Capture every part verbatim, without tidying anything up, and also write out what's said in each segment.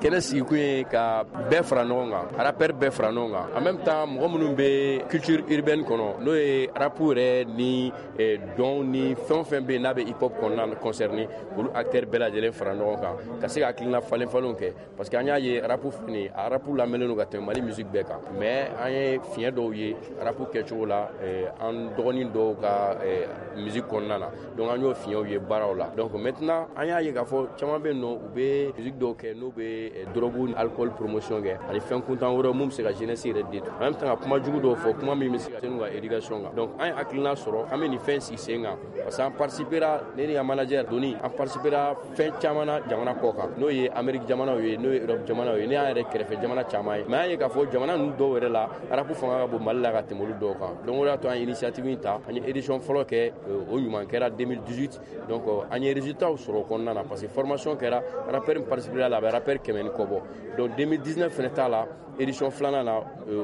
kɛnɛ sigikun ye ka bɛɛ fara ɲɔgɔn kan rappeur bɛɛ fara ɲɔgɔn kan en même temps mɔgɔ minnu bɛ culture urbaine kɔnɔ n'o ye rap yɛrɛ ni dɔn ni fɛn o fɛn bɛ yen n'a bɛ hip hop kɔnɔna concerné olu acteurs bɛɛ lajɛlen fara ɲɔgɔn kan ka se ka hakilina falen falenw kɛ parce que an y'a ye rap fini a rap lamɛnnen don ka tɛmɛ Mali musique bɛɛ kan mais an ye fiɲɛ dɔw ye rap kɛcogo la an dɔgɔnin dɔw ka musique kɔnɔna na donc an y'o fiɲɛw ye baaraw la donc maintenant an y'a ye k'a fɔ caman bɛ yen nɔ u bɛ musique dɔw kɛ n'u bɛ drogue ni alcool promotion kɛ ani fɛn kuntan wɛrɛ mun bɛ se ka jeunesse yɛrɛ détruire en même temps ka kuma jugu dɔw fɔ kuma min bɛ se ka n'u ka éducation kan donc an ye hakilina sɔrɔ an bɛ nin fɛn sigi sen kan parce que an participera ne ni ka manager Doni an participera fɛn caman na jamana kɔ kan n'o ye Amérique jamanaw ye n'o ye Europe jamanaw ye ne y'an yɛrɛ kɛrɛfɛ jamana caman ye mais an ye k'a fɔ jamana ninnu dɔw yɛrɛ la rap fanga ka bon Mali la ka tɛmɛ olu dɔw kan donc o de y'a to an ye initiative in ta an ye édition fɔlɔ kɛ o ɲuman kɛra deux mille dix-huit donc an ye résultats sɔrɔ o kɔnɔna na parce que formation kɛra rappeur min participera la a bɛ rappeur kɛmɛ ni kɔ bɔ donc deux mille dix-neuf fɛnɛ t'a la édition filanan na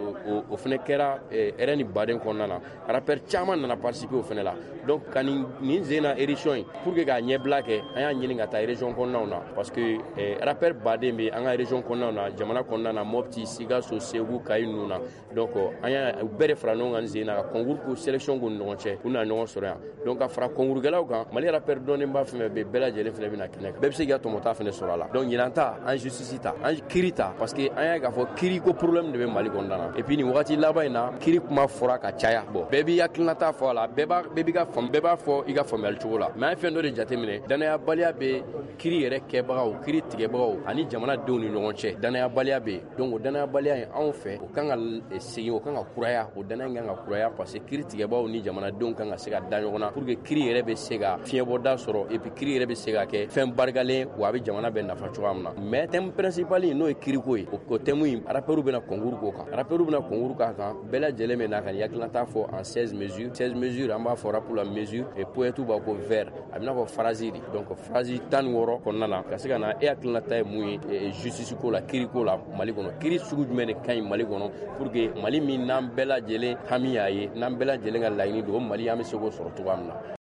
o fɛnɛ kɛra R N Baden kɔnɔna na rappeur caman nana participer o fɛnɛ la donc ka nin nin sen na édition in pour que k'a ɲɛbila kɛ an y'a ɲini ka taa région kɔnɔnaw na parce que rappeur baden bɛ an ka région kɔnɔnaw na jamana kɔnɔna na Mopti Sikaso Segu Kayi ninnu na donc an y'a bɛɛ de fara ɲɔgɔn kan sen na ka concours ko sélection k'u ni ɲɔgɔn cɛ u na ɲɔgɔn sɔrɔ yan donc ka fara concourskɛlaw kan Mali rappeur dɔnnenba fɛn fɛn bɛ bɛɛ lajɛlen fɛnɛ bɛna kɛnɛ kan bɛɛ bɛ se k'i ka tɔmɔta fɛnɛ sɔrɔ a la donc ɲinan ta an justice ta an kiiri ta parce que an y'a k'a fɔ kiiri ko problème de bɛ Mali kɔnɔna na et puis nin wagati laban in na kiiri kuma fɔra ka caya bon bɛɛ b'i hakilinata fɔ a la bɛɛ b'a bɛɛ b'i ka faamu bɛɛ b'a fɔ i ka faamuyali cogo la mais an ye fɛn dɔ de jateminɛ danayabaliya bɛ kiiri yɛrɛ kɛbagaw kiiri tigɛbagaw ani jamanadenw ni ɲɔgɔn cɛ danayabaliya bɛ yen donc o danayabaliya in anw fɛ o kan ka segin o kan ka kuraya o danaya in kan ka kuraya parce que kiiri tigɛbagaw ni jamanadenw kan ka se ka da ɲɔgɔn na pour que kiiri yɛrɛ bɛ se ka fiɲɛbɔda sɔrɔ et puis kiiri yɛrɛ bɛ se ka kɛ fɛn barikalen wa a bɛ jamana bɛɛ nafa cogoya min na mais thème principal in n'o ye kiiriko ye o thème in rappeurs bɛna concours k'o kan rappeurs bɛna concours k'a kan bɛɛ lajɛlen bɛ n'a ka nin hakilinata fɔ en seize mesures seize mesures an b'a fɔ rap la mesure et poète b'a ko vers a bɛ n'a fɔ phrase de donc phrase tan ni wɔɔrɔ kɔnɔna na ka se ka na e hakilinata ye mun ye justice ko la kiiri ko la Mali kɔnɔ kiiri sugu jumɛn de ka ɲi Mali kɔnɔ pour que Mali min n'an bɛɛ lajɛlen hami y'a ye n'an bɛɛ lajɛlen ka laɲini don o Mali an bɛ se k'o sɔrɔ cogoya min na